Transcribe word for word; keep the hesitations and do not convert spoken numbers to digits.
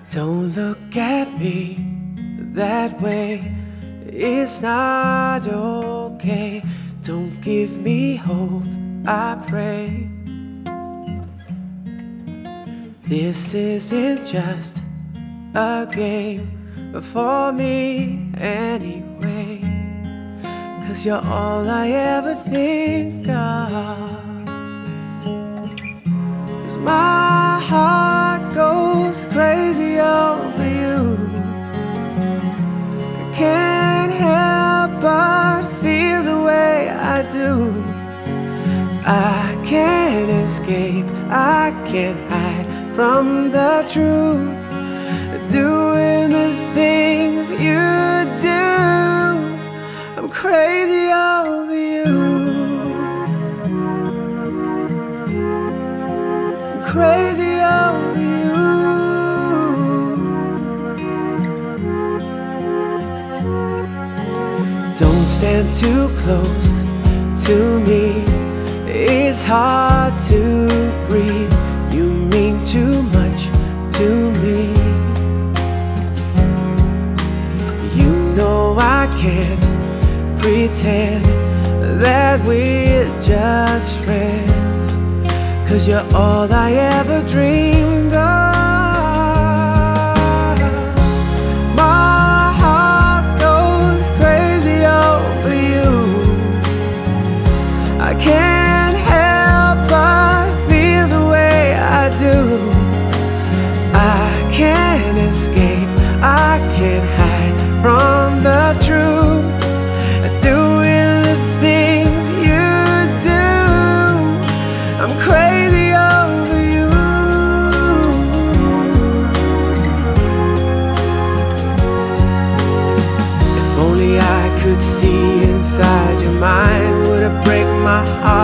Don't look at me that way, it's not okay. Don't give me hope, I pray. This isn't just a game for me anyway, 'cause you're all I ever think of. 'Cause my heart goes crazy over you. I can't help but feel the way I do. I can't escape, I can't hide from the truth. Doing the things you do, I'm crazy over you. I'm crazy over you. Don't stand too close to me, it's hard to breathe. You mean too much to me. You know I can't pretend that we're just friends, 'cause you're all I ever dreamed of. My heart goes crazy over you. I can't help but feel the way I do. I can't escape, I can't hide from the truth. Doing the things you do, I'm crazy over you. If only I could see inside your mind, would it break my heart